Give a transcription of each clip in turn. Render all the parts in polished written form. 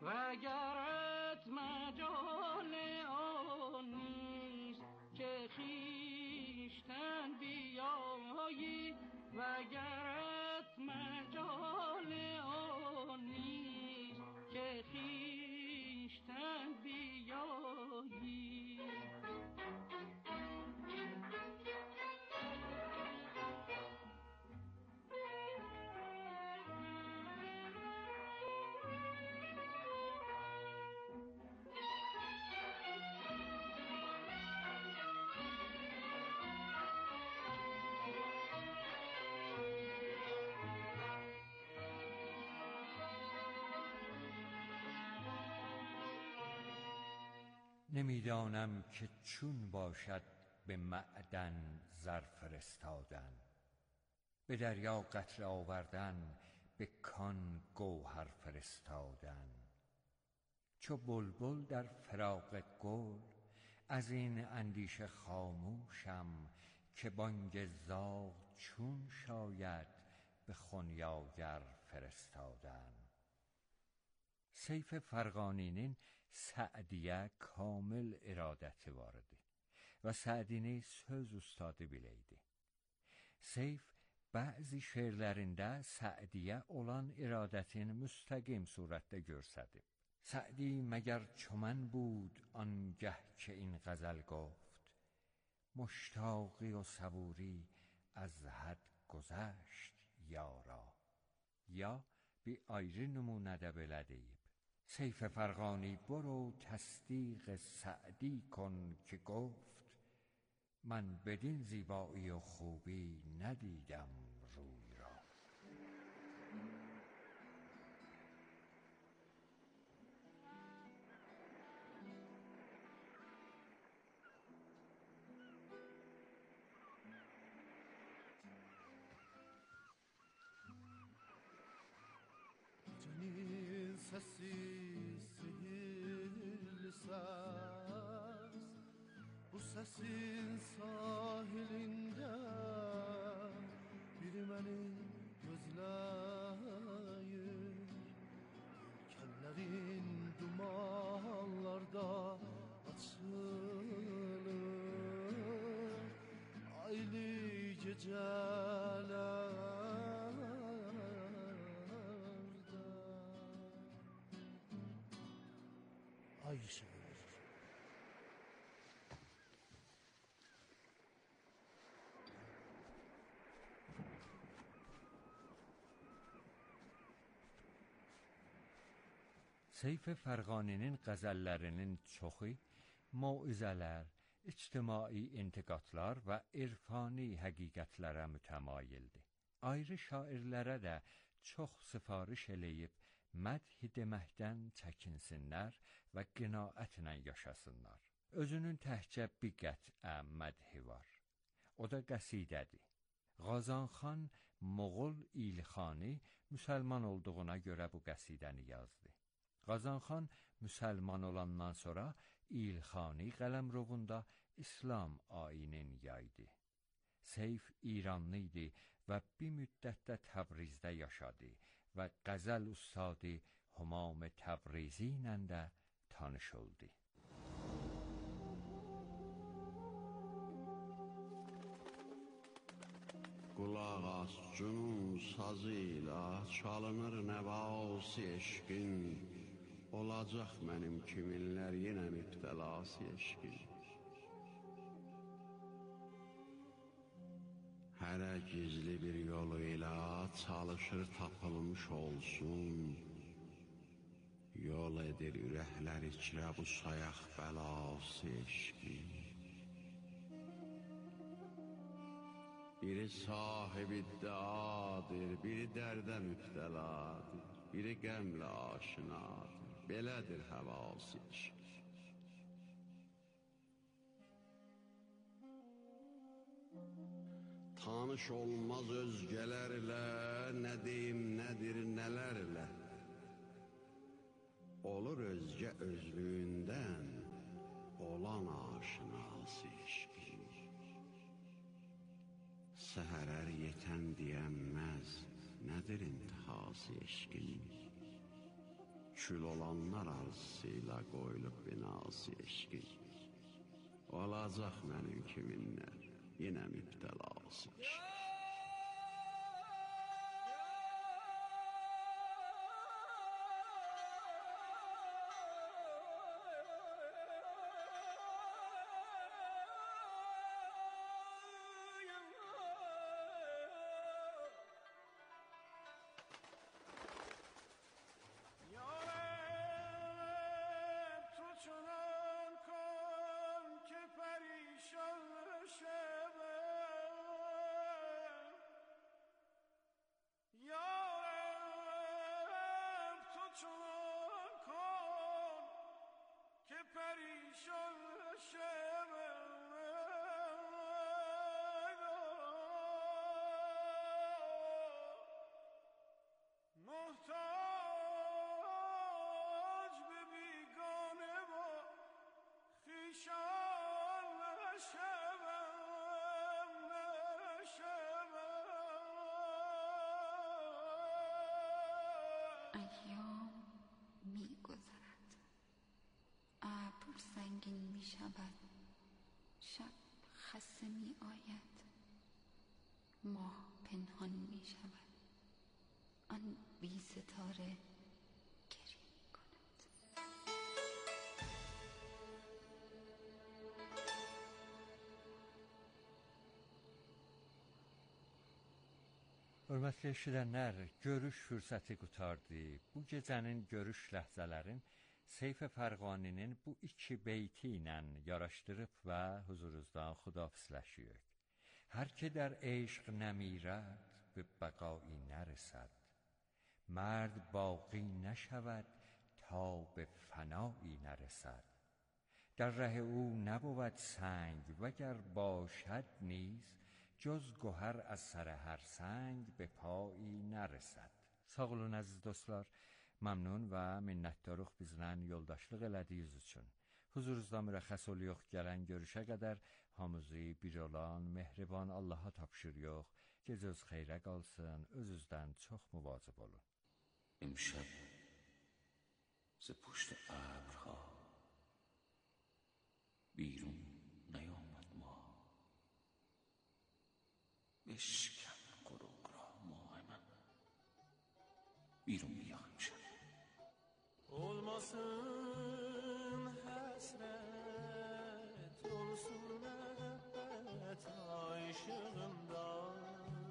وگرت مجال آن نیست که خویشتن بیایی، وگرت مجال آن نیست که خویشتن بیایی. نمیدانم که چون باشد به معدن زر فرستادن، به دریا قطره آوردن، به کان گوهر فرستادن. چو بلبل در فراق گل از این اندیشه خاموشم، که بانگ زاغ چون شاید به خنیاگر فرستادن. Seyf Fargani'nin Sa'diye kamil iradəti var idi və Sa'dini söz ustadı biləydi. Seyf bəzi şeirlərində Sa'diyə olan iradətin müstəqim surətdə görsədib. Sa'di məgər çömən bud آنگه که این غزل گفت، مشتاقی و صبوری از حد گذشت یارا. یا bir ayrı nümunədə belə deyib: Seyf Fargani برو تصدیق سعدی کن که گفت، من بدین زیبایی و خوبی ندیدم روی را. Gecenin sesi sihirli ses, bu sesin sahilinde biri beni gözleyir. Kellerin dumanlarda açılır aylı geceler. Ay ışığı verir. Seyf Fargani'nin qəzəllərinin çoxu mauizələr, ictimai intiqadlar və irfani həqiqətlərə mütəmayildir. Ayrı şairlərə də çox sifariş eləyib mədh deməkdən çəkinsinlər və qinaətlə yaşasınlar. Özünün təhcə bir qət'ə mədhi var. O da qəsidədir. Qazanxan Moğol İlxani müsəlman olduğuna görə bu qəsidəni yazdı. Qazanxan müsəlman olandan sonra İlxani qələmrovunda İslam ayinin yaydı. Seyf İranlı idi və bir müddətdə Təbrizdə yaşadı və qəzəl ustadı Humam Təbrizi ilə də tanış oldu. Qulaq as cünun sazıyla çalınır nəvası eşqin, olacaq mənim kiminlər yenə mübtəlası eşqin. Hərə gizli bir yoluyla çalışır tapılmış olsun, yol edir ürəklər içrə bu sayaq bəlası eşqin. Biri sahib iddiadır, biri dərdə mübtəladır, biri qəmlə aşinadır, belədir həvası eşq. Tanış olmaz özgələrlə, nə deyim nədir nələrlə, olur özgə özlüyündən olan aşinası eşqin. Səhərər yetən deyənməz, nədir intihası eşqin? kül olanlar arzusuyla qoyulub binası eşqin. Olacaq mənim kiminlər, yenə mübtəlası eşq. ایام می گذرد، ابر سنگین می شود، شب خسته می آید، ماه پنهان می شود، آن بی ستاره گریه می کند. Hörmətli eşidənlər, görüş fürsəti qutardı. Bu gecənin görüş ləhzələrin Seyf Fərqaninin bu iki beyti ilə yaraşdırıb və huzurunuzdan xudafisləşirik. Hər ki در عشق نمیرد به بقایی نرسد، مرد باقی نشود تا به فنایی نرسد. در ره او نبود سنگ وگر باشد نیز، جز گوهر از سر هر سنگ به پایی نرسد. Sağ olun əziz dostlar, məmnun və minnətdarıq bizlə yoldaşlıq elədiyiniz üçün. Huzurunuzda mürəxxəs oluyor gələn görüşə qədər hamımızı bir olan mehriban Allaha tapşırıyor. Gecəniz xeyrə qalsın, özünüzdən çox müvazib olun. امشب ز پشت ابرها بیرون نیامد ما، بشکن غروب را ماه من، بیرون بیا امشب. Olmasın hasret, olsun muhabbet aşığından.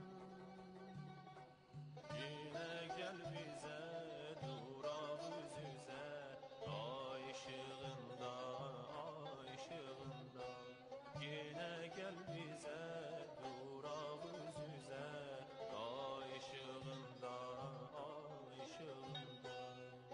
Yine gel bize, durak yüzüze, aşığından, aşığından. Yine gel bize, durak yüzüze, aşığından, aşığından.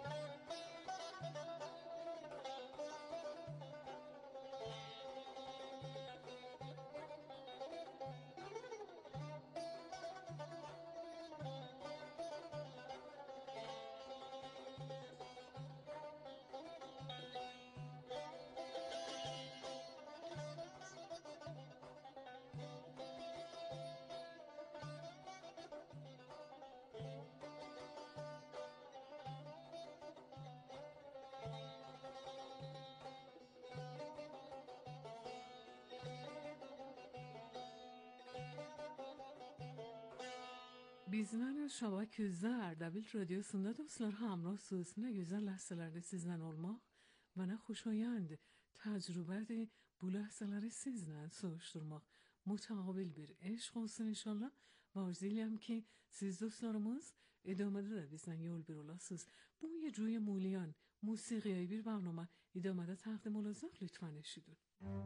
Bizler Şabak Zerdabil Radyosunda dostlar hamrahsınız. Ne güzel ləhzələrdə sizlə olmaq və nə xoşayənd təcrübədir bu ləhzələri sizlə soğuşturmaq. Mutaqabil bir eşq olsun inşallah və arzu edirəm ki siz dostlarımız ادامه da bizlə yol bir olasınız. Bu یه جوی مولیان موسیقی bir برنامه ادامه تقدیم olacaq, lütfen eşidin.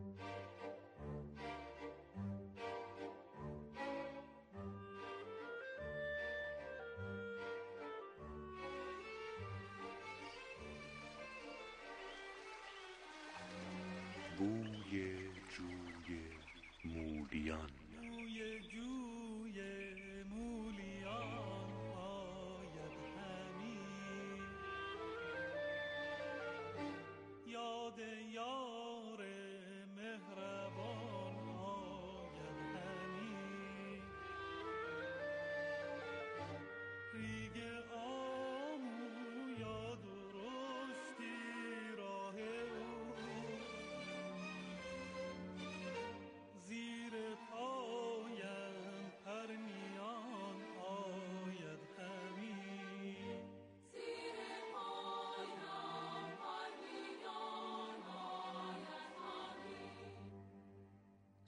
بوی جوی مولیان، بوی جوی مولیان آید همی، یاد یار مهربان آید همی، ریگ آمو یاد رو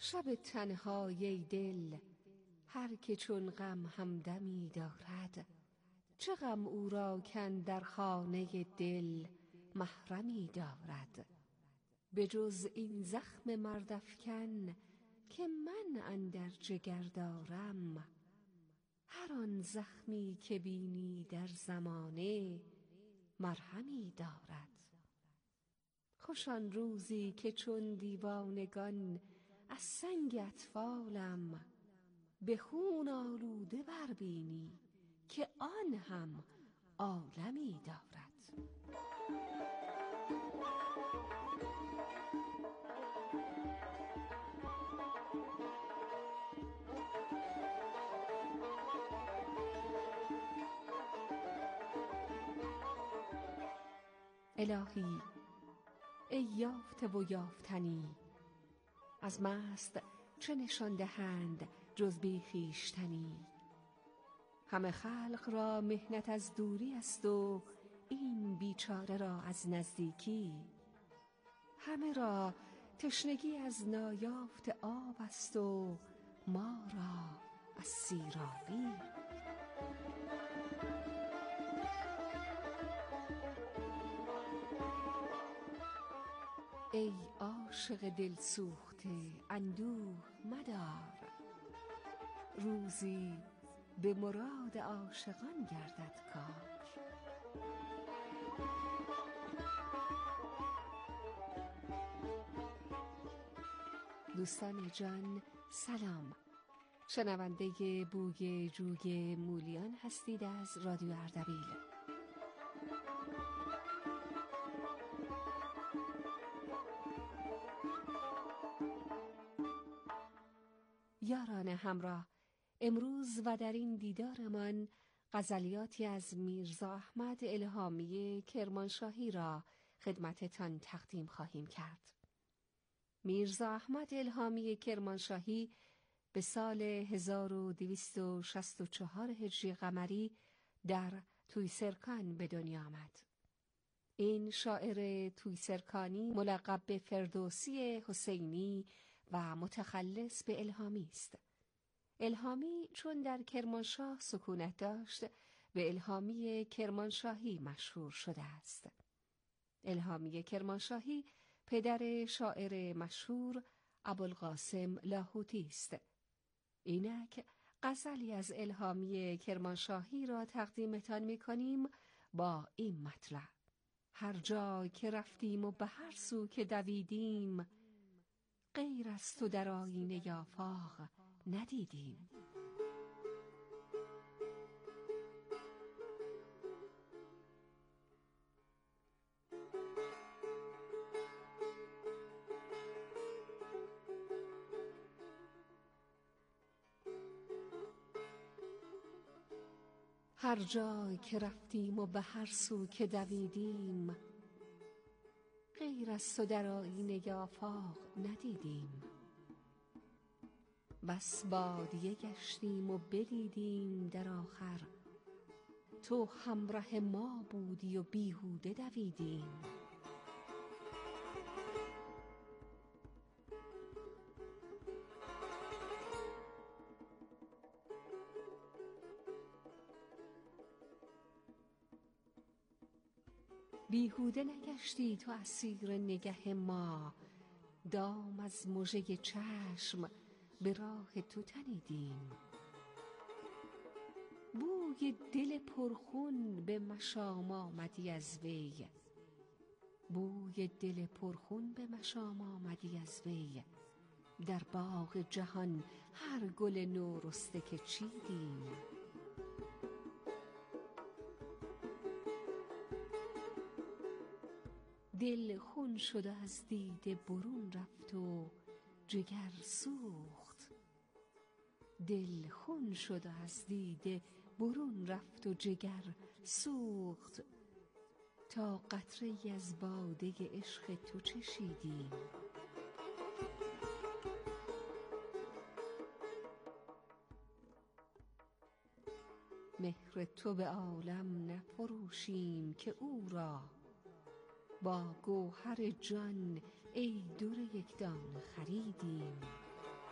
شب تنهای ای دل، هر که چون غم همدمی دارد، چه غم او را کاندر خانه دل محرمی دارد. به جز این زخم مردافکن که من اندر جگر دارم، هر آن زخمی که بینی در زمانه مرهمی دارد. خوش آن روزی که چون دیوانگان از سنگ اطفالم، به خون آلوده بربینی که آن هم عالمی دارد. الهی ای یافته و یافتنی، از مست چه نشان دهند جز بی خویشتنی. همه خلق را محنت از دوری است و این بیچاره را از نزدیکی. همه را تشنگی از نایافت آب است و ما را از سیرابی. ای عاشق دل سوخته اندوه مدار، روزی به مراد عاشقان گردد کار. دوستان جان سلام، شنونده بوی جوی مولیان هستید از رادیو اردبیل. یاران همراه، امروز و در این دیدارمان غزلیاتی از میرزا احمد الهامی کرمانشاهی را خدمتتان تقدیم خواهیم کرد. میرزا احمد الهامی کرمانشاهی به سال 1264 هجری قمری در تویسرکان به دنیا آمد. این شاعر تویسرکانی ملقب به فردوسی حسینی و متخلص به الهامی است. الهامی چون در کرمانشاه سکونت داشت به الهامی کرمانشاهی مشهور شده است. الهامی کرمانشاهی پدر شاعر مشهور ابوالقاسم لاهوتی است. اینک غزلی از الهامی کرمانشاهی را تقدیمتان می‌کنیم با این مطلع: هر جا که رفتیم و به هر سو که دویدیم، غیر از تو در آیینه آفاق ندیدیم. هر جا که رفتیم و به هر سو که دویدیم، غیر از تو در آیینه آفاق ندیدیم. بس بادیه گشتیم و بدیدیم در آخر، تو همره ما بودی و بیهوده دویدیم. بیهوده نگشتی تو اسیر نگه ما، دام از مژه چشم به راه تو تنیدیم. بوی دل پرخون به مشام آمدی از وی، بوی دل پرخون به مشام آمدی از وی. در باغ جهان هر گل نو رسته که چیدیم. دل خون شد و از دیده برون رفت و جگر سوخت. دل خون شد و از دیده برون رفت و جگر سوخت، تا قطره‌ای از باده عشق تو چشیدیم. مهر تو به عالم نفروشیم که او را، با گوهر جان ای در یکدان خریدیم.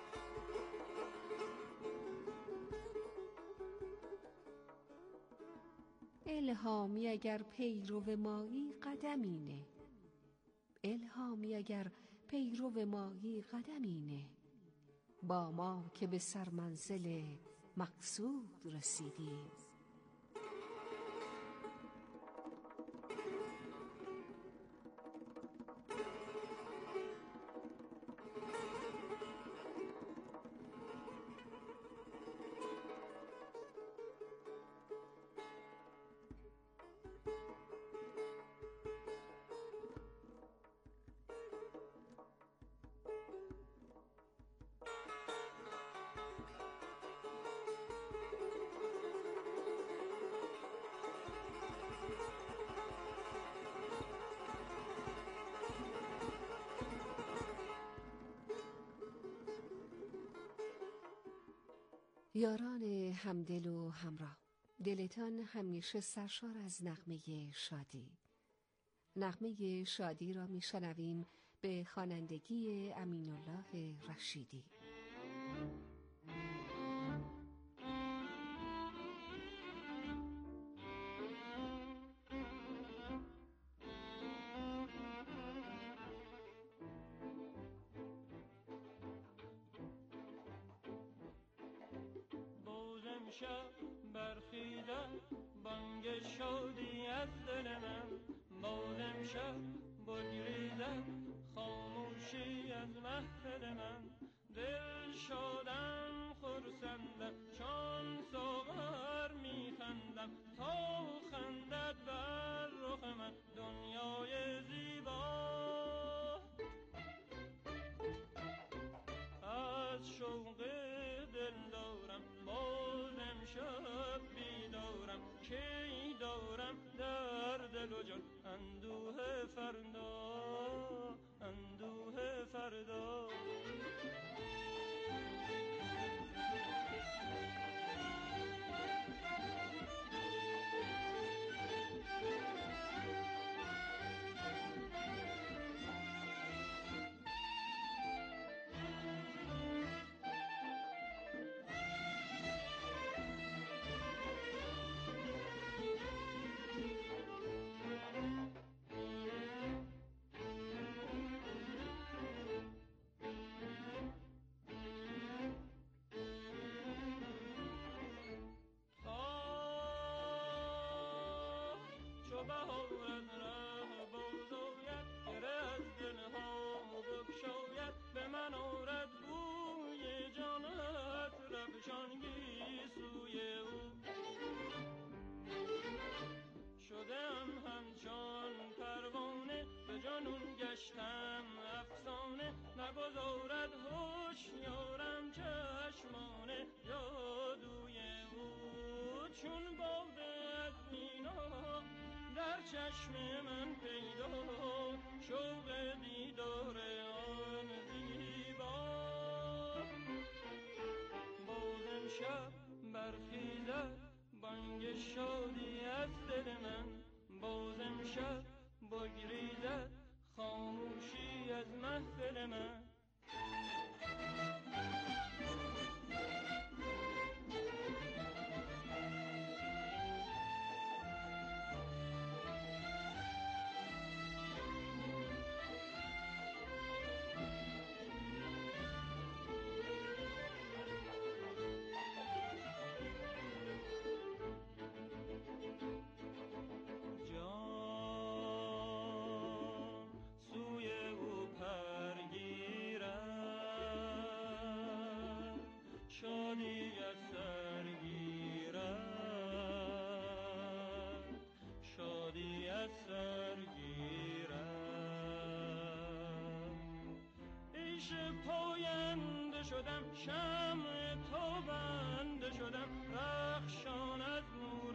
الهامی اگر پیرو مایی قدمی نه، الهامی اگر پیرو مایی قدمی نه، با ما که به سرمنزل مقصود رسیدیم. یاران همدل و همراه، دلتان همیشه سرشار از نغمه شادی. نغمه شادی را میشنویم به خوانندگی امین الله رشیدی. شب برخیزد بانگ شادی از دل من، باز امشب بگریزد خاموشی از محفل من. دل شادم خرسندم چون ساغر میخندم، تا خندد بر رخ من دنیای زیبا. از شوق دل دارم باز امشب بیدارم، کی دارم در دل و جان اندوه فردا، اندوه فردا. چو بهار از ره بازآید، گره از دلها بگشاید، به من آرد بوی جانت رفشانگی سوی او. شدم همچون پروانه به جنون گشتم افسانه، نگذارد هوشیارم چشمان جادوی او. چون باده از مینا در چشم من پیدا، شوق دیدار آن زیبا. باز امشب برخیزد بانگ شادی از دل من، باز امشب بگریزد خاموشی از محفل من. شادی از سر گیرد، شادی از سر گیرد. عیش پاینده شدم، شمع تابنده شدم، رخشان از نور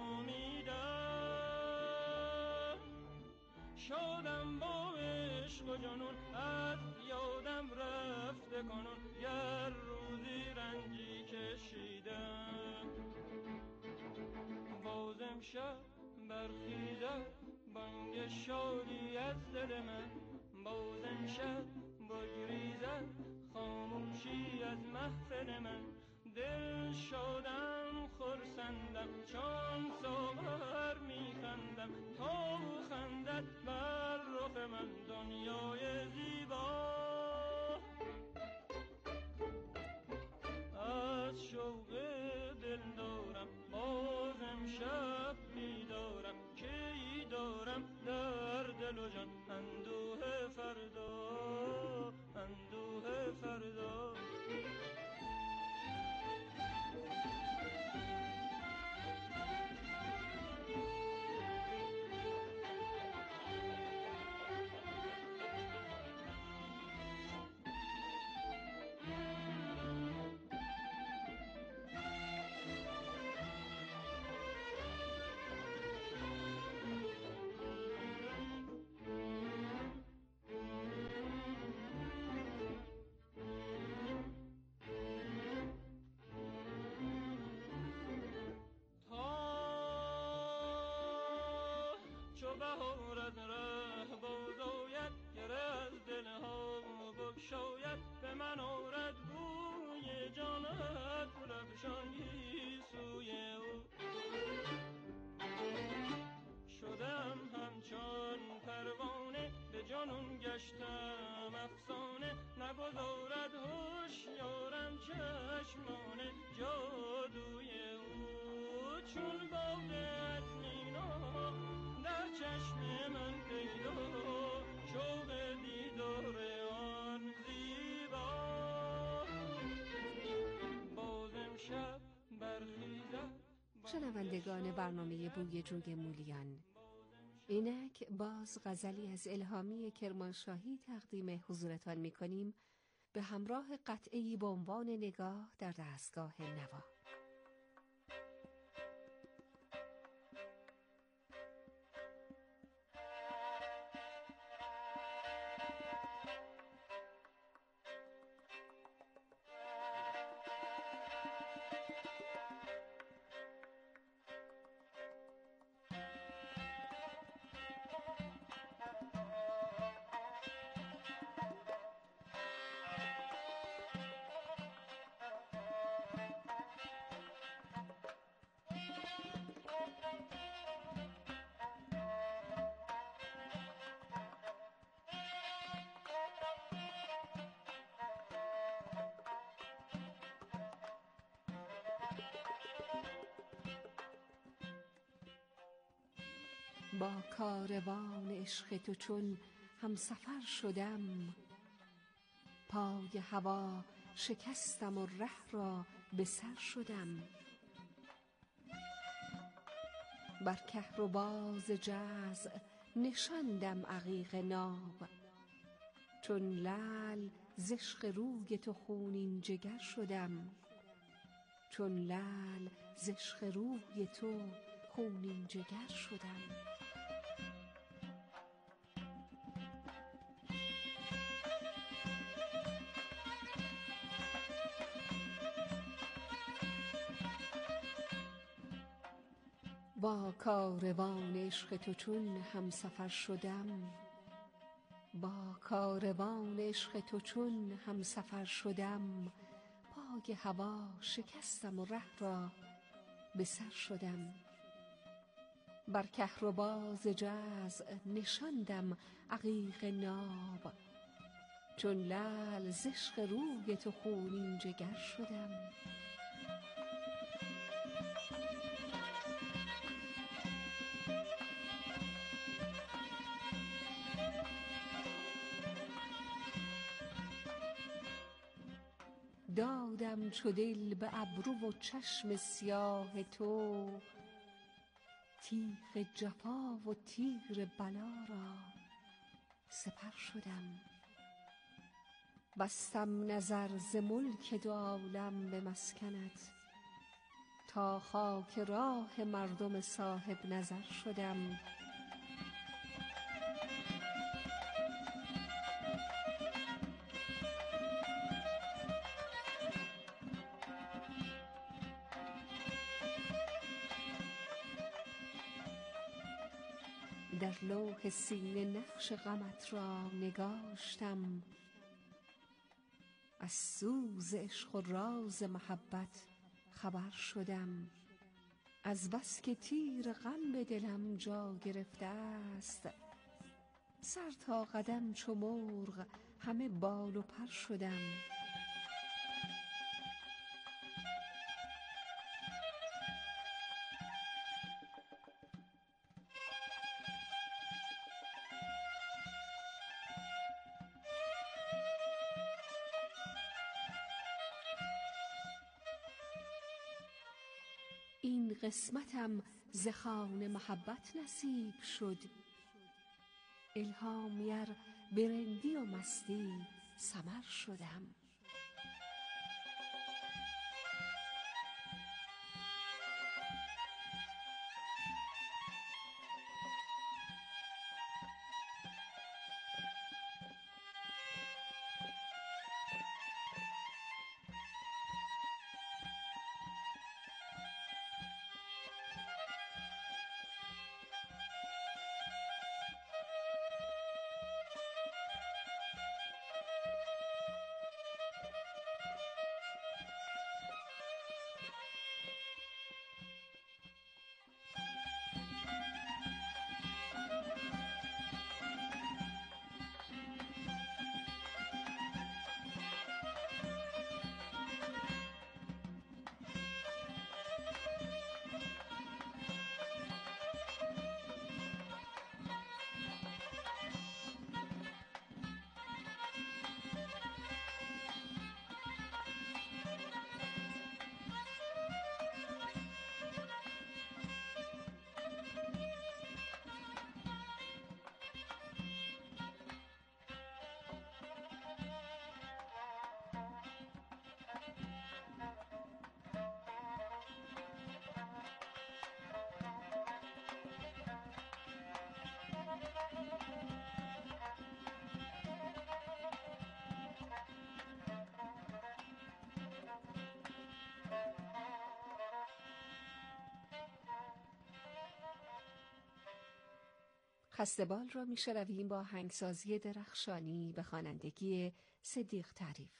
امیدم. شادم با عشق و جنون، از یادم رفته کنون، گر روزی رنجی کشیدم. باز امشب برخیزد بانگ شادی از دل من، باز امشب بگریزد خاموشی از محفل من. دل شادم خرسندم دلم چون سومر میخندم تا خندت بر رخ من دنیای زیبا. از شوق دل دارم بازم شب بیدارم که ای دارم در دل و جان اندوه فردا، اندوه فردا. چو بهار از ره بازآید گر از دلها بگشاید به من آرد بوی جانت گلفشانی سوی او. شدم همچون پروانه به جنون گشتم افسانه نگذارد هوشیارم چشمان جادوی او. چون باده از مینا در چشم من پیدا شوق دیدار آن زیبا. باز امشب برخیزد. شنوندگان برنامه بوی جوی مولیان، اینک باز غزلی از الهامی کرمانشاهی تقدیم حضورتان می‌کنیم به همراه قطعه‌ای به عنوان نگاه در دستگاه نوا. با کاروان عشق تو چون همسفر شدم، پای هوا شکستم و ره را به سر شدم. بر کهرباز جزع نشاندم عقیق ناب، چون لعل ز عشق روی تو خونین جگر شدم. چون لعل ز عشق روی تو خونین جگر شدم. با کاروان عشق تو چون همسفر شدم، با کاروان عشق تو چون همسفر شدم، پای هوا شکستم و ره را به سر شدم. بر کهرباز جزع نشاندم عقیق ناب، چون لعل ز عشق روی تو خونین جگر شدم. دادم چو دل به ابرو و چشم سیاه تو، تیغ جفا و تیر بلا را سپر شدم. بستم نظر ز ملک دو عالم به مسکنت، تا خاک راه مردم صاحب نظر شدم. در لوح سینه نقش غمت را نگاشتم، از سوز عشق و راز محبت خبر شدم. از بس که تیر غم به دلم جا گرفته است، سر تا قدم چو مرغ همه بال و پر شدم. این قسمتم ز خوان محبت نصیب شد، الهامی به رندی و مستی سمر شدم. خسته‌بال را می‌شنویم با آهنگسازی درخشانی به خوانندگی صدیق تعریف.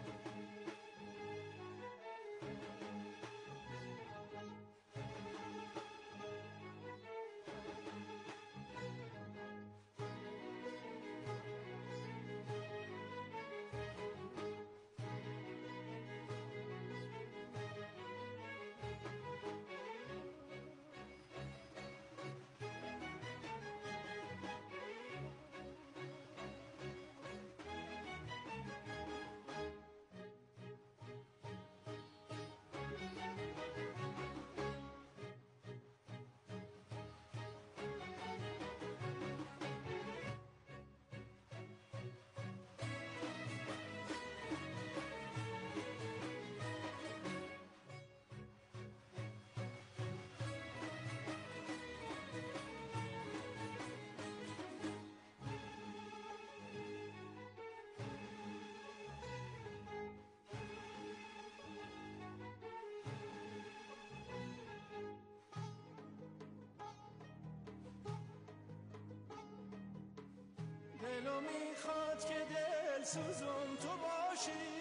دلو میخواد که دل سوزون تو باشی،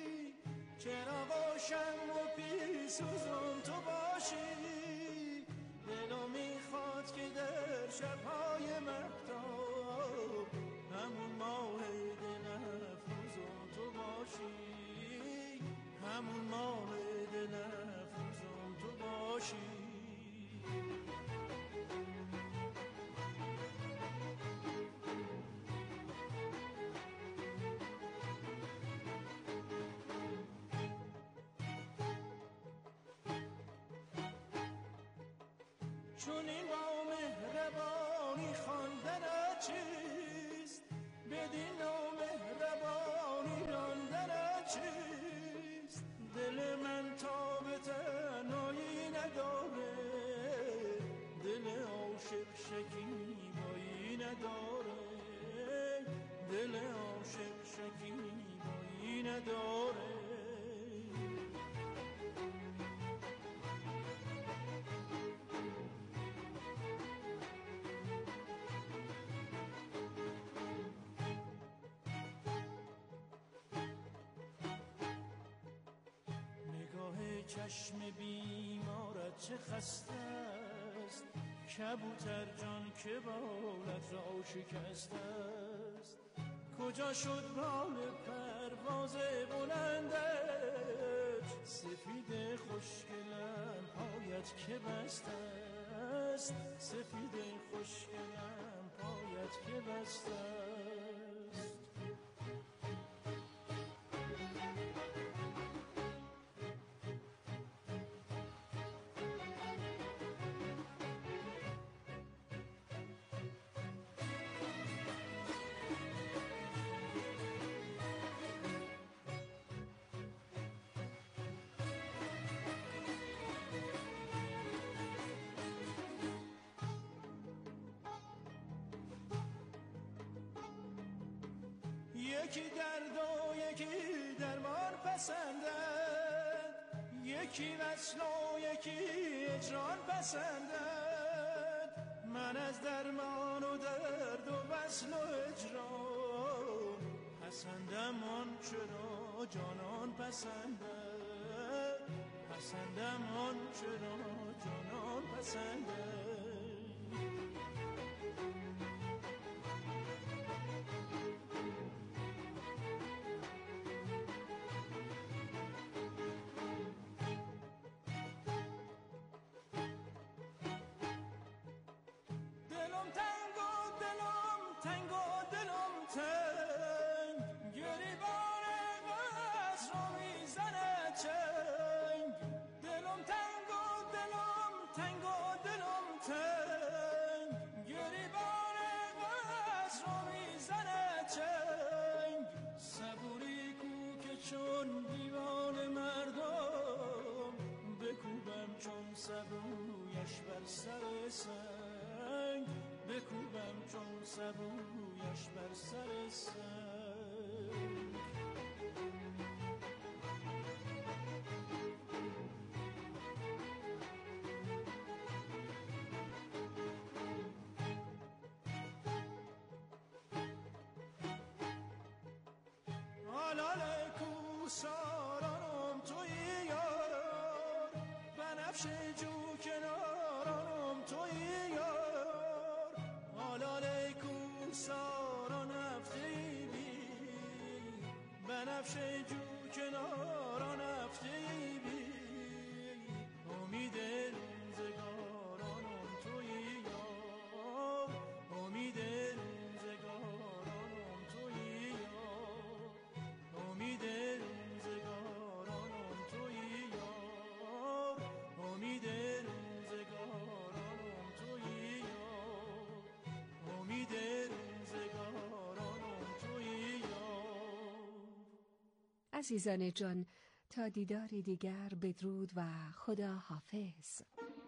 چراغاشم و پی سوزون تو باشی. دلو میخواد که در شبهای مهتاب همون ماه دل افروزون تو باشی، همون ماه دل افروزون تو باشی. چون این با مهربانی خواندنت چیست، بدین نامهربانی راندنت چیست. دل من تا به تنهایی نداره، دل عاشق شکیبایی نداره، دل عاشق شکیبایی نداره. چشم بیمارت چه خسته است، کبوتر جان که بالت را شکسته است. کجا شد بال پرواز بلندت، سفید خوشگلم پایت که بسته است، سفید خوشگلم پایت که بسته است. یکی درد و یکی درمان پسندد، یکی وصل و یکی هجران پسندد. من از درمان و درد و وصل و هجران پسندم آن چرا جانان پسندد، پسندم آن چرا جانان پسندد. چون دیوان مردم بکوبم، چون سبویش بر سر سنگ بکوبم، چون سبویش بر سر سنگ. سارانم توی یار، بنفش جو کنارانم توی یار. آلاله کو ساران هفته بی، بنفش جو کناران هفته بی. امید روزگارانم توی یار، امید روزگارانم توی یار، امید عزیزان جان، تا دیداری دیگر بدرود و خدا حافظ.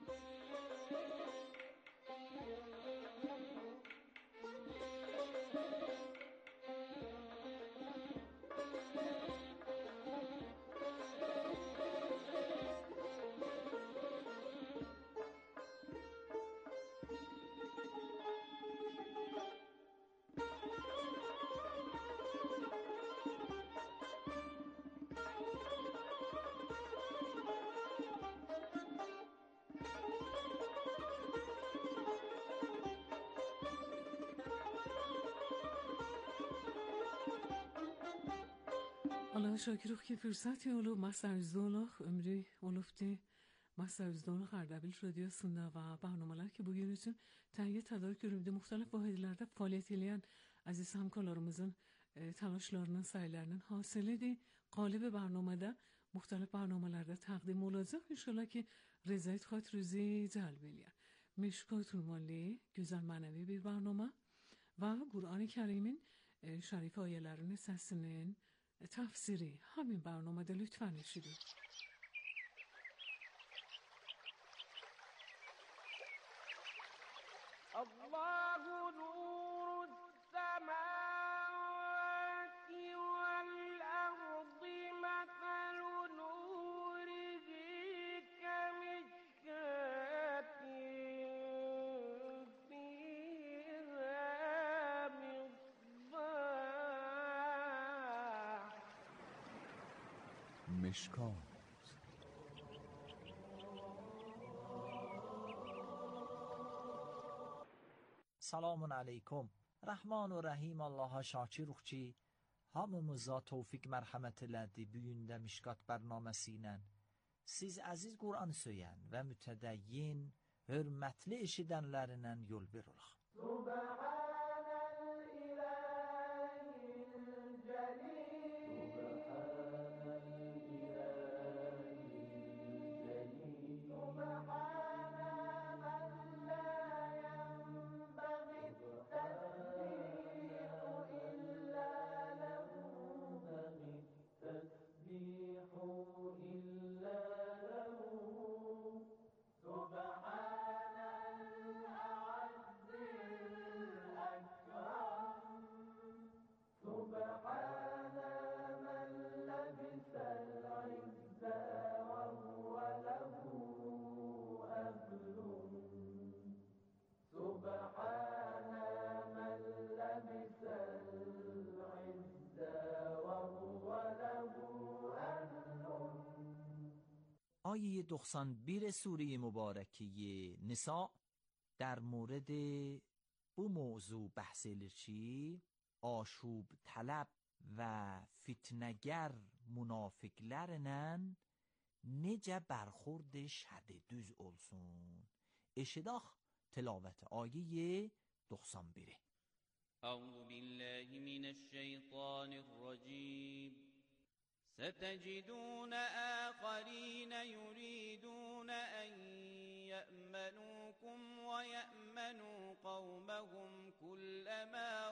Allah şakiruk ki fırsatı olup Masarzdolaq ömrü olubdu. Masarzdolaq Ardabil Radyosu'nda ve barnamalar ki bugün için təhiyyət tədarik görüldü. Muxtəlif vahidlərdə fəaliyyət edən aziz hamkarlarımızın təlaşlarının, sayılarının hasilidir. Qalib barnamada muxtəlif barnamalarda təqdim olacaq. İnşallah ki rəzayət xatirinizi cəlb eləyər. Meşkat Ulmali, güzel manevi bir barnama ve Kur'an-ı Kerim'in şərif ayələrini səsinin tafsiri همین برنامه ده لطفاً نشیدید. الله نور السماوات والأرض مثل نوره كمشكاة فيها مصباح. مشکات Selamun aleyküm. Rahman ve Rahim Allah'a şakir ruhçi. Hamımıza tevfik merhamet elədi büyündə Mişkat bərnaməsi ilə. Siz əziz Qur'an söyən və mütədəyyin, hörmətli eşidənlərinə yol verilək. آیه 91 سوره مبارکه نساء در مورد bu موضوع بحث elirki, aşub tələb və fitnəgər münafiqlərlə necə bərxurd şədidüz olsun. Eşidaq tilavət ayəyə 91. أعوذ بالله من الشيطان الرجيم ستجدون آخرين يريدون أن يأمنوكم ويأمنوا قومهم كلما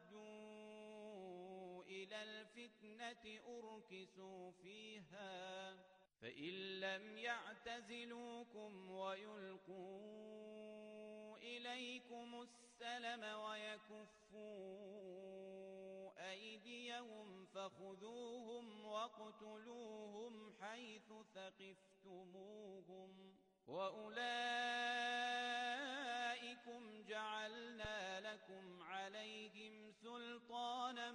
ردوا إلى الفتنة أركسوا فيها فإن لم يعتزلوكم ويلقوا إليكم السلم ويكفوا أيديهم فخذوهم واقتلوهم حيث ثقفتموهم وأولئكم جعلنا لكم عليهم سلطانا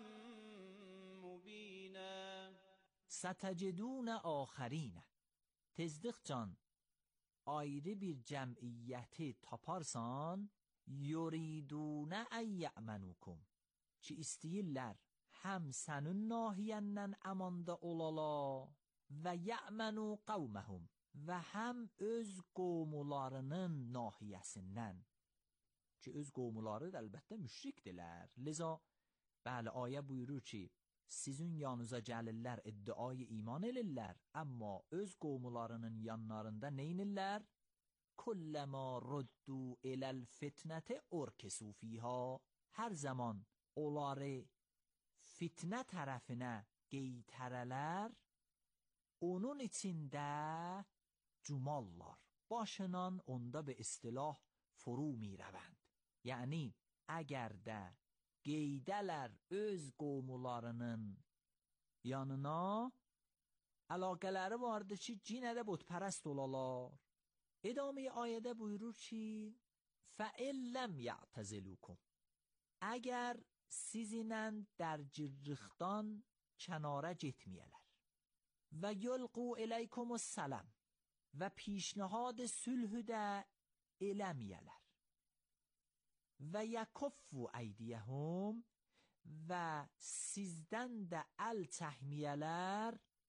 مبينا. ستجدون آخرین tezdiq can ayrı bir cəmiyyəti taparsan yuridunə ən yə'mənukum ki istəyirlər həm sənin nahiyəndən əmanda olala və yə'mənu qavməhum və həm öz qovmularının nahiyəsindən ki öz qovmuları da əlbəttə müşrikdirlər. Liza bəli ayə buyurur ki sizin yanınıza gəlirlər iddiayı iman edirlər amma öz qovmularının yanlarında neynirlər? Kulləmə ruddu iləl fitnətə urkisu fiha. Hər zaman onları fitnə tərəfinə qeytərələr onun içində cumallar. Başınan onda به اصطلاح فرو می روند. Yəni əgər də qeydələr öz qovmularının yanına əlaqələri vardır ki cinə də butpərəst olalar. ادامه ayədə buyurur ki فَإِنْ لَمْ يَعْتَزِلُوكُمْ əgər sizinlə dərcirrıxdan kənara getməyələr və yulqu eləykum السلام və پیشنهاد sülhü də eləməyələr və yəkuffu əydiyəhum və sizdən də əl çəkməyələr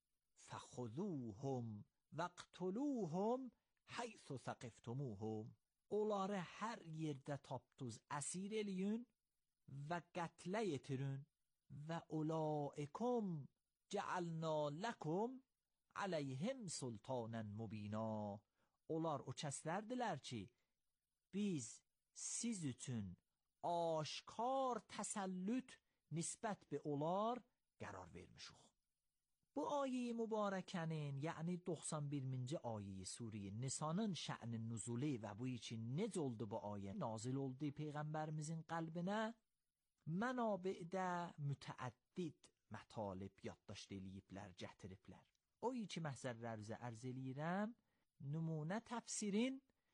fəxuduhum vəqtuluhum haythu thaqaftumuhum onları hər yerdə tapdınız əsir eləyin və qətlə yetirin və ulaikum cəalna lakum aleyhim sultanan mubina. Onlar o kəslərdilər ki biz siz üçün aşkar təsəllüt nisbət be onlar qərar vermişik. Bu ayə mübarəkənin, yəni 91-ci ayə Suriye Nisanın şə'nin nüzuli və bu üçün necə oldu bu ayə nazil oldu Peyğəmbərimizin qəlbinə mənabi'də mütəəddid mətalib yaddaşt eləyiblər, gətiriblər. O iki məhzərlərinizə ərz eləyirəm, nümunə təfsirin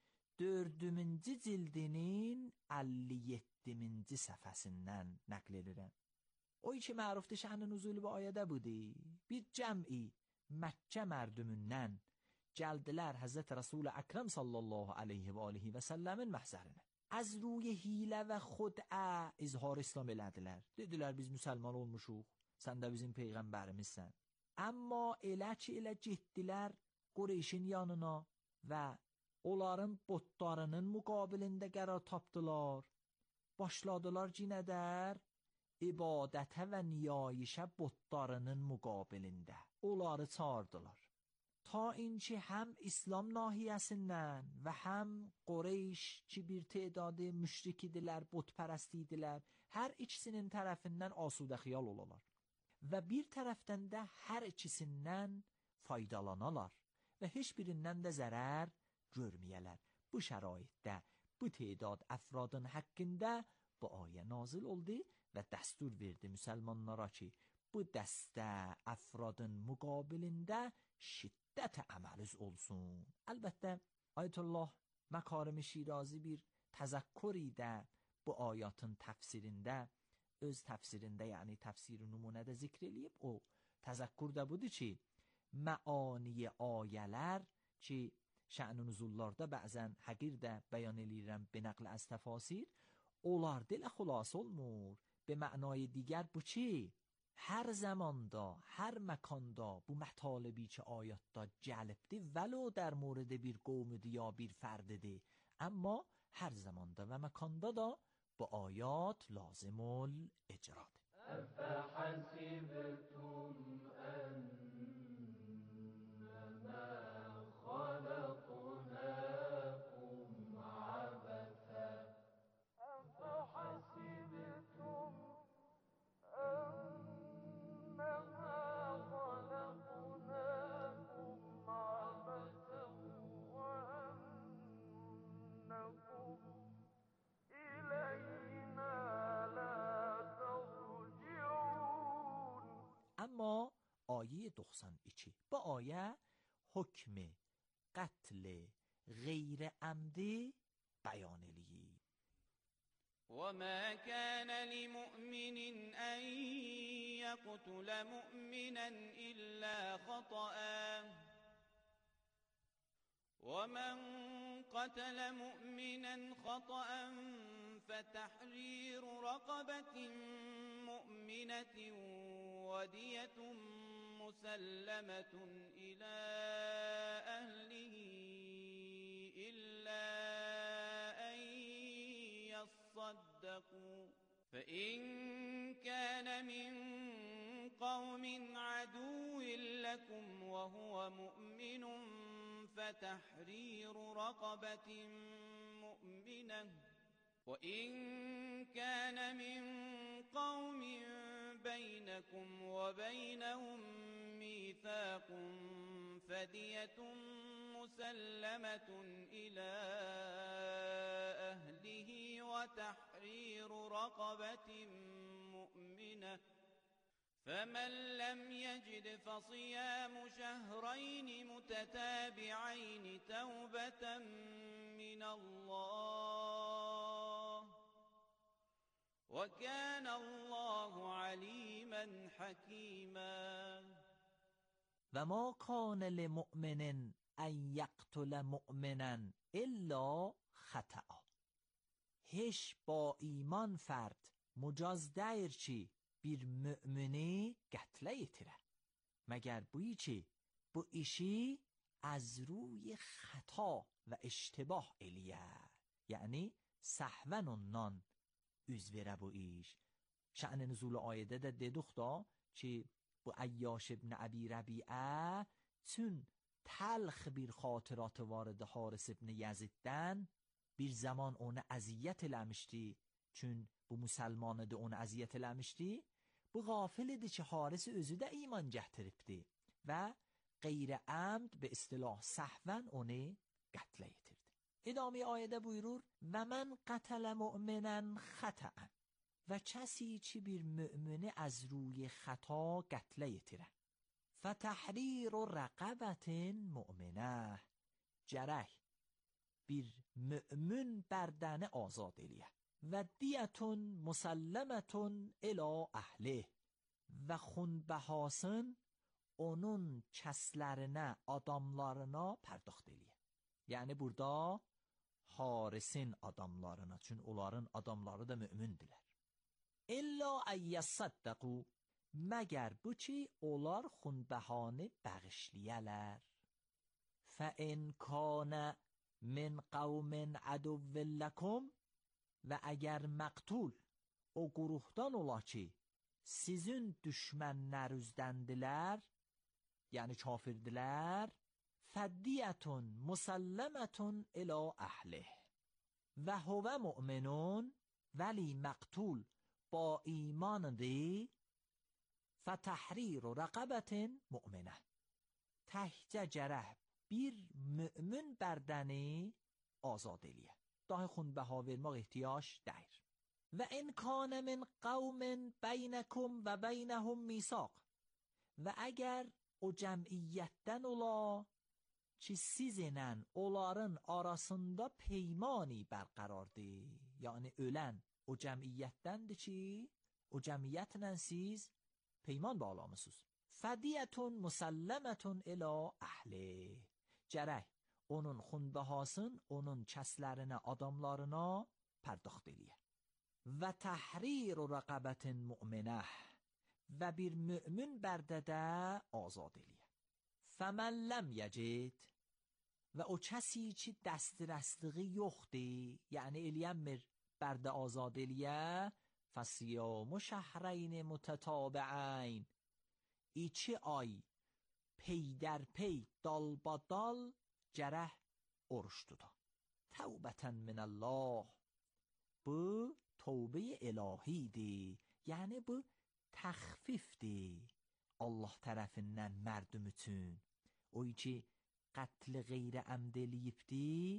4-cü cildinin 57-ci səhifəsindən nəql edirəm. O iki mərufdur şə'n nüzulü bu ayədə budi. Bir cəm'i Məkkə mərdümündən gəldilər Həzrət Rasul Əkrəm sallallahu aleyhi və aleyhi və səlləmin məhzərinə. az ruy hile ve xud'a izhar İslam elədilər. Dedilər biz müsəlman olmuşuq, sən də bizim peyğəmbərimizsən. Amma elə ki elə getdilər Qureyşin yanına və onların botlarının müqabilində qərar tapdılar. Başladılar ki nədər? İbadətə və niyayişə botlarının müqabilində. Onları çağırdılar. Ta inki həm İslam nahiyəsindən və həm Qureyş ki bir tedadı müşrik idilər, botpərəst idilər, hər ikisinin tərəfindən asudə xiyal olalar. Və bir tərəfdən də hər ikisindən faydalanalar və heç birindən də zərər görməyələr. Bu şəraitdə bu tedad əfradın haqqında bu ayə nazil oldu və dəstur verdi müsəlmanlara ki, bu dəstə əfradın müqabilində şiddət əməliz olsun. Əlbəttə, Ayətullah Məkarimi Şirazi bir təzəkküri də bu ayatın təfsirində, öz təfsirində, yəni təfsir nümunədə zikr eləyib. O təzəkkür də budur ki, məani ayələr ki, şə'n-i nüzullarda bəzən həqir də bəyan eləyirəm be nəql az təfasir, onlar dilə xülas olmur. Be mənای دیگر bu ki, hər zamanda, hər məkanda bu mətalibi ki ayatda cəlbdir, ولو در مورد bir qovmudur ya bir fərdidir, amma hər zamanda və məkanda da bu ayat lazimul icradır. أفحسبتم أنما خلقناكم عبثا أفحسبتم أنما خلقناكم عبثا وأنكم إلينا لا ترجعون. اما آیه 92 با آیه حکم قتل غیر عمدی بیان الیه. وما كان لمؤمن أن يقتل مؤمنا إلا خطأ ومن قتل مؤمنا خطأ فتحرير رقبة مؤمنة ودية مسلمة إلى أهله إلا أن يصدقوا فإن كان من قوم عدو لكم وهو مؤمن فتحرير رقبة مؤمنة وإن كان من قوم بينكم وبينهم ميثاق فدية مسلمة إلى أهله وتحرير رقبة مؤمنة فمن لم يجد فصيام شهرين متتابعين توبة من الله وكان الله عليما حكيما. وما كان لمؤمن أن يقتل مؤمنا إلا خطأ. هیچ با ایمان فرد مجاز دایر چی bir mümini qətlə yetirə. Məgər bu ki, bu işi az ruy xəta və iştibah eləyə. Yəni, səhvən ondan üz verə bu iş. Şə'n-i nüzul ayədə də dedik da ki, bu Əyyaş ibn Əbi Rəbiə çün təlx bir xatıratı vardı Haris ibn Yeziddən bir zaman onu əziyyət eləmişdi. Çün bu müsəlmanı da onu əziyyət eləmişdi. Bu qafil idi ki, Haris özü də iman gətiribdi və qeyri əmd be istilah səhvən onu qətlə yetirdi. İdami ayədə buyurur: "Və mən qətələ mu'minən xətəən." Və kəsi ki bir mümini az ruy xəta qətlə yetirə. فَتَحْرِيرُ رَقَبَةٍ مُؤْمِنَةٍ gərək bir mümin bərdəni azad eləyə. Və diyətun musəlləmətun ilə əhli və xunbəhasın onun kəslərinə, adamlarına pərdaxt eləyə. Yəni burada Farisin adamlarına, çünki onların adamları da mömündilər. İlla əyyəssəddəqu, məgər bu ki, onlar xunbəhanı bəğişliyələr. فَإِنْ كَانَ مِنْ قَوْمٍ عَدُوٍّ لَكُمْ, və əgər məqtul o quruhdan ola ki, sizin düşmənlərizdəndilər, yəni kafirdirlər, فَدِّيَةٌ مُسَلَّمَةٌ إِلَى أَهْلِهِ, və huvə mü'minun, vəli məqtul با ایمانdır, فَتَحْرِيرُ رَقَبَةٍ مُؤْمِنَةٍ, təhcə gərək bir mümin bərdəni azad eləyə. Daha xunbəha vermək ehtiyac deyir. Və in kana min qawmin beynekum və beynehum misaq, və əgər o cəmiyyətdən ola ki sizinlə onların arasında peymani bərqərardır, yəni ölən o cəmiyyətdəndir ki o cəmiyyətlə siz peyman bağlamısınız. Fədiyətun musəlləmətun ilə əhli, gərək onun xunbəhasın onun kəslərinə, adamlarına pərdaxt eləyə. Və təhrir rəqabətin mü'minəh, və bir mümin bərdədə azad eləyə. Fəmən ləm yəcid, və o kəsi ki dəstdirəstliği yoxdur, yəni eləyənmir bərdə azad eləyə, fəsiyamu şəhreyn mütətابعین, 2 ay pey در pey dalbadal gərək oruç tuta. Təvbətən minəllah, bu tövbə ilahidir, yəni bu təxfifdir Allah tərəfindən mərdum üçün. O ki qətli qeyri əmd eləyibdir,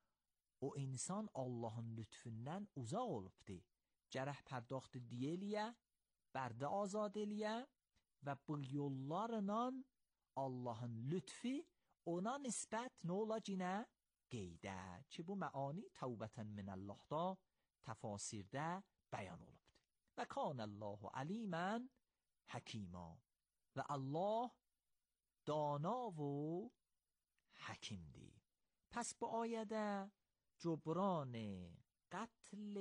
o insan Allahın lütfündən uzaq olubdur. Gərək pərdaxt diyə, bərdə azad eləyə və bu yollarla Allahın lütfi ona nisbət nə olacaq qeydə, ki bu məani təvbətən minəllahda təfasirdə bəyan olubdur. Və kanəllahu əlimən həkima, və Allah dana و حکیمdir. پس با آیده جبران قتل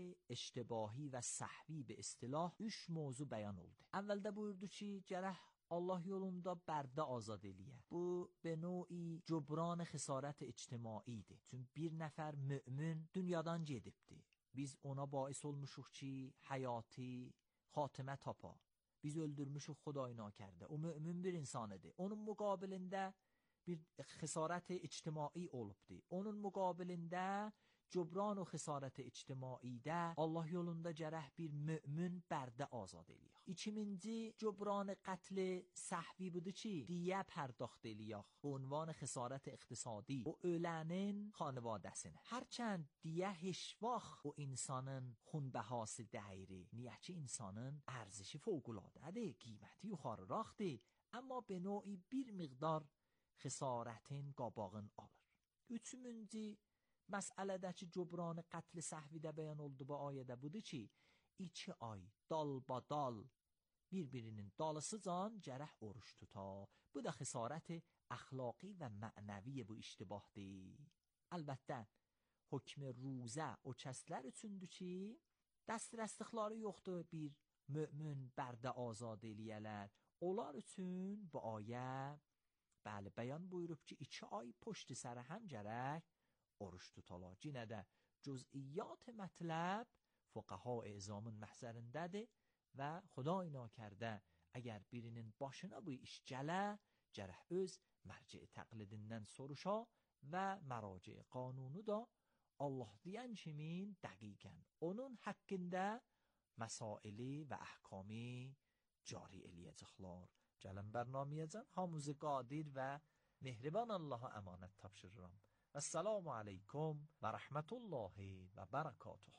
اشتباهی و səhvi به اصطلاح 3 موضوع bəyan oldu. Əvvəldə buyurdu ki, gərək Allah yolunda bərdə azad eləyə. Bu به نوعی جبران xəsarət ictimaidir. Çünki bir nəfər mümin dünyadan gedibdi. Biz ona باعث olmuşuq ki həyati xatimə tapa. Biz öldürmüşük Xuday nakərdə. O mümin bir insan idi. Onun müqabilində bir xəsarət ictimai olubdu. Onun müqabilində cubran و xəsarət ictimaidə Allah yolunda gərək bir mümin bərdə azad eləyək. 2-ci cubran qətl səhvi budur ki, diyə pərdaxt eləyək. Bu عنوان xəsarət iqtisadi o ölənin xanvadəsinə. Hərçənd diyə heç vaxt o insanın xunbəhası deyri. Niyə ki insanın ارزشi fövqəladadır, qiyməti yuxarıraxdır, amma به نوعی bir miqdar xəsarətin qabağın alır. 3-cü məsələdəki cubran qətl səhvidə bəyan oldu bu ayədə budur ki, 2 ay dalbadal bir-birinin dalısıcan gərək oruç tuta. Bu da xəsarət əxlaqi və mənəvi bu iştibahdır. Əlbəttə, hükm روزه o kəslər üçündür ki, dəstdirəstlikləri yoxdur bir mümin bərdə azad eləyələr. Onlar üçün bu ayə bəli bəyan buyurub ki 2 ay pشت سر هم gərək oruç tutalar. Yenə də cüz'iyyat mətləb fuqaha izamın məhzərindədir və Xuday nakərdə əgər birinin başına bu iş gələ, gərək öz mərci təqlidindən soruşa və məraci qanunu da Allah deyən kimin dəqiqən onun haqqında məsaili və əhkami cari eləyəcəklər. Gəlin bərnamiyəcən hamımızı qadir və mehriban Allaha əmanət tapşırıram. Esselamu aleyküm və rəhmətullahi və bərəkatuh.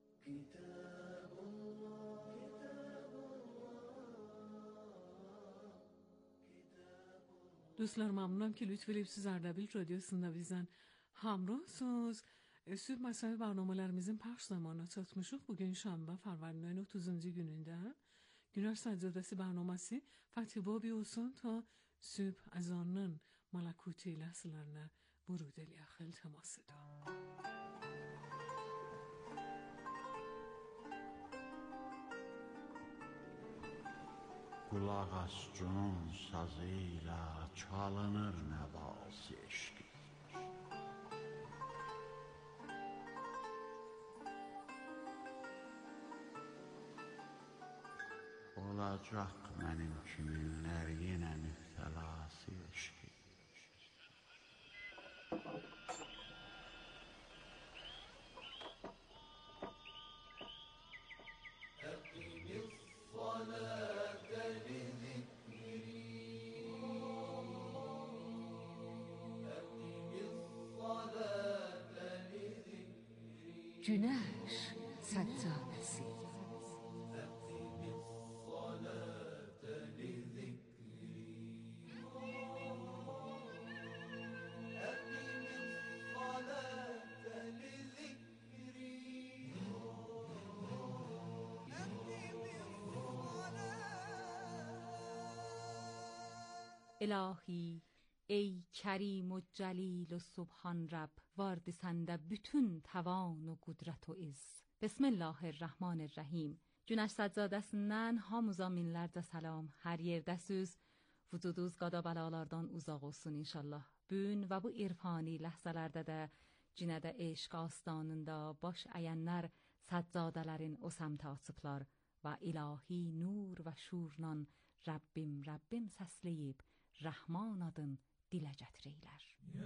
دوستlar ممنونم که لطف edip siz Ardabil Radyosu'nda bizden hamrohsunuz. Süb mesai barnamelerimizin pəxş zamanı çatmışıq. Bugün şənbə fərvərinin 30-cu günündə. Günah Səccadəsi bərnaməsi Fatibabi olsun ta süb əzanın malakuti ləhsələrinə burud eləyək iltimas edir. Qulaq as cunun sazı ilə çalınır nəvası eşqi. Olacaq mənim kiminlər yenə müftəlası eşqi. Günəş Səccadəsi. İlahi, ey Kerim و جلیل و سبحان رب واردسنده bütün tavan و qudret و iz. Bismillahirrahmanirrahim. Günəş Səccadəsindən hamıza minlərcə salam. Hər yerdəsiz. Vücudunuz qada bəlalardan uzaq olsun inşallah. Bugün və bu irfani ləhzələrdə də cinədə eşq astanında baş əyənlər səccadələrin o səmtə açıblar və ilahi nur və şurla Rəbbim, Rəbbim səsləyib Rəhman adın dilə gətirəylər.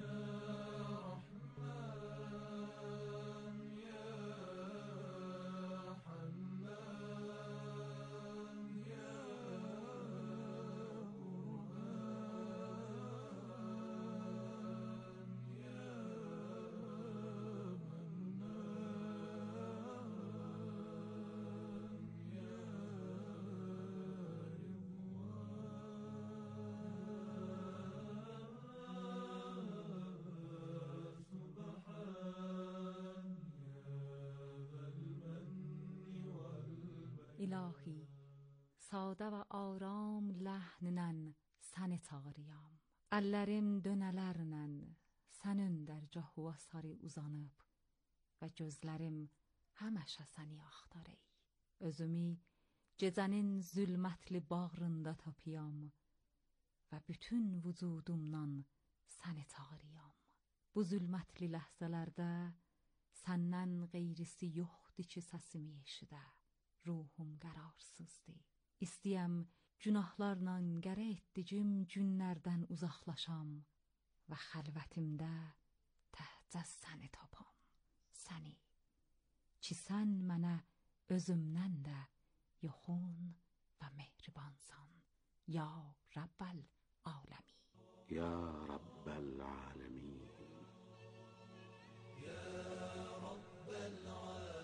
İlahi, sadə və aram ləhnən səni çağırıyam. Əllərim dönələrlə sənin dərgahı sarı uzanıb və gözlərim həməşə səni axtarır. Özümü gecənin zülmətli bağrında tapıyam və bütün vücudumla səni çağırıyam. Bu zülmətli ləhzələrdə səndən qeyrisi yoxdur ki səsimi eşidə. Ruhum qərarsızdır. İstəyəm günahlarla qərə etdiyim günlərdən uzaqlaşam və xəlvətimdə təhcə səni tapam. Səni, ki sən mənə özümdən də yoxun və mehribansan. Ya Rəbbəl aləmin. Ya Rəbbəl aləmin. Ya Rəbbəl aləmin.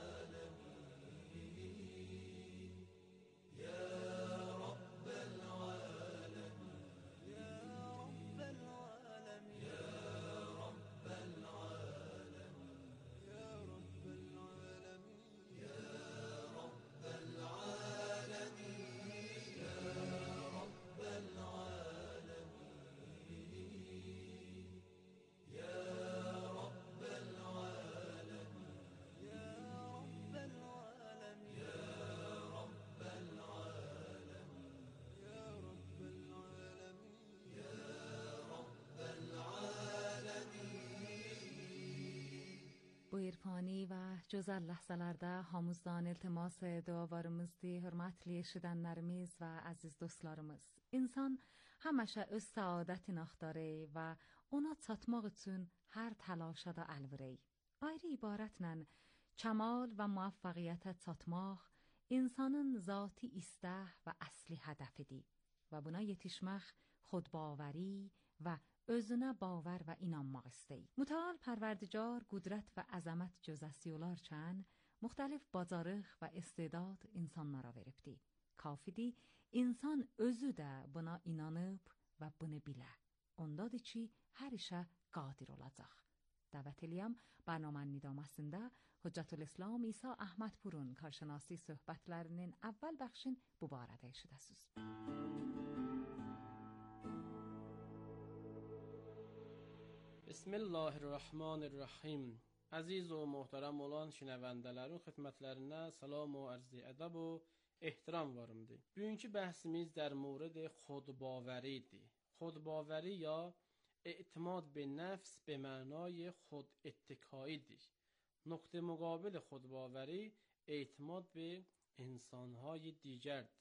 Bu irfani və gözəl ləhzələrdə hamımızdan iltimas dualarımızdır, hörmətli eşidənlərimiz və əziz dostlarımız. İnsan həmişə öz səadətini axtarır və ona çatmaq üçün hər təlaşa da əl verir. Ayrı ibarətlə kəmal və müvəffəqiyyətə çatmaq insanın zati istək və əsli hədəfidir və buna yetişmək xudbavari və özünə bavar və inanmaq istəyir. Mütəal Pərverdigar qudrət və əzəmət gözəsi olarkən müxtəlif bacarıq və istedad insanlara veribdir. Kafidir, insan özü də buna inanıb və bunu bilə. Ondadır ki, hər işə qadir olacaq. Dəvət eləyəm, bərnamənin idaməsində Hüccətülislam İsa Əhmədpurun karşınasi söhbətlərinin əvvəl bəxşin bu barədə eşidəsiz. Bismillahirrahmanirrahim. Əziz və möhtərəm olan şinəvəndələrin xidmətlərinə salam və ərz ədəb və ehtiram varımdır. Bugünkü bəhsimiz در مورد خودباوریdir. خودباوری یا اعتماد به نفس به معنای خود اتکاییdir. نقطه مقابل خودباوری اعتماد به انسانهای دیگرdir.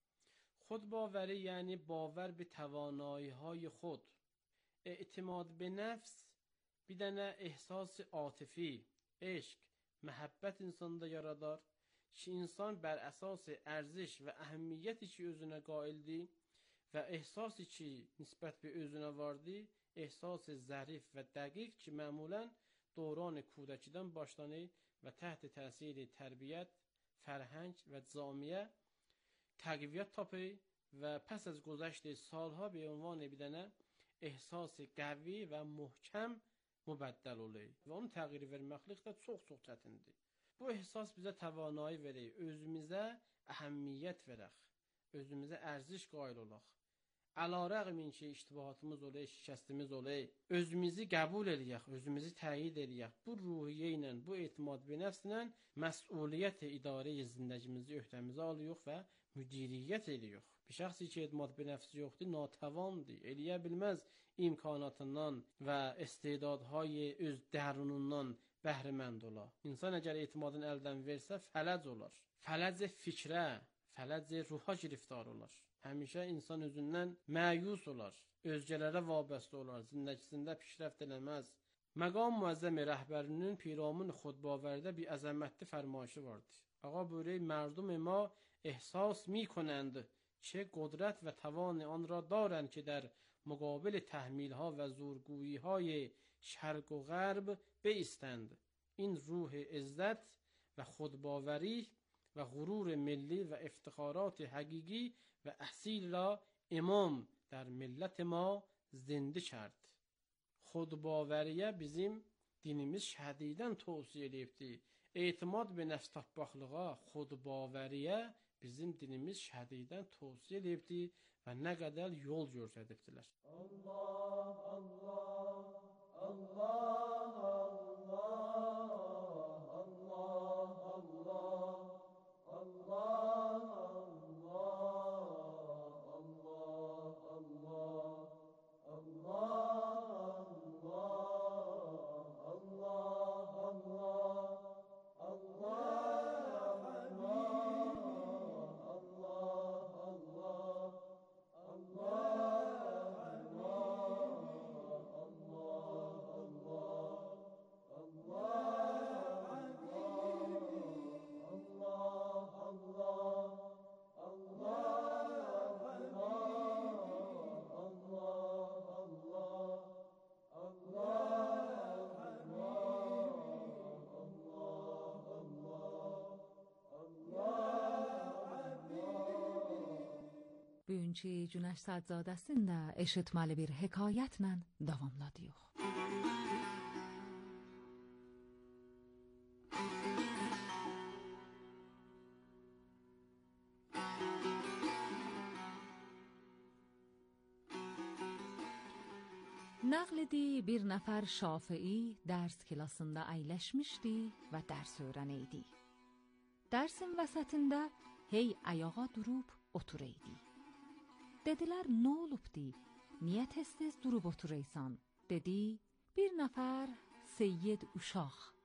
خودباوری یعنی باور به توانایی‌های خود. اعتماد به نفس bir dənə ehsas عاطفی، عشق، məhəbbət insanda yaradar ki, insan bər əsas ərziş və əhəmiyyəti ki, özünə qaildir və ehsası ki, nisbət bir özünə vardır, ehsas zərif və dəqiq ki, məmulən dövran kudəkidən başlanır və təhت təsiri tərbiyyət, fərhəng və camiyə təqviyyət tapır və pəs az گذشت سالها به عنوان bir dənə ehsas qəvi və möhkəm mübəddəl olur və onun təğyiri verməklik də çox çətindir. Bu ehsas bizə təvanayi verir, özümüzə əhəmiyyət verək, özümüzə ərziş qail olaq. Əlarəğmin ki, iştibahatımız olur, şikəstimiz olur, özümüzü qəbul eləyək, özümüzü təyid eləyək. Bu ruhiyyə ilə, bu etimad bir nəfslə məsuliyyət idarə-i zindəcimizi öhdəmizə alıyıq və müdiriyyət edirik. Bir şəxsi ki, etimad bir nəfsi yoxdur, natəvandır, eləyə bilməz imkanatından və istedadهای öz dərunundan bəhrəmənd ola. İnsan əgər etimadını əldən versə, fələc olar. Fələc fikrə, fələc ruha giriftar olar. Həmişə insan özündən məyus olar, özgələrə vabəstə olar, zindəgisində pişrəft eləməz. Məqam müəzzəm rəhbərinin piramın xudbavərdə bir əzəmətli fərmayışı vardır. Ağa buyuruyor, mردم ما احساس می‌کنند چه قدرت و توان آن را دارند که در مقابل تحمیل‌ها و زورگویی‌های شرق و غرب بایستند. این روح عزت و خودباوری و غرور ملی و افتخارات حقیقی و اصیل را امام در ملت ما زنده کرد. خودباوریه bizim dinimiz şədidən tövsiyə edibdir. Etimad və nəfs tapmaqlığa, xudbavəriyə bizim dinimiz şədidən tövsiyə edibdir və nə qədər yol göstəribdilər. Allah, Allah, Allah, Allah, Allah, Allah, Bugünkü Günəş Sadzadəsində eşitməli bir hekayətlə davamladıq. Nəql edir, bir nəfər Şafii dərs klasında əyləşmişdi və dərs öyrənirdi. Dərsin vəsətində hey ayağa durub oturaydı. Dedilər, nə olubdi? Niyə tez-tez durub oturaysan? Dedi, bir nəfər seyyid uşaq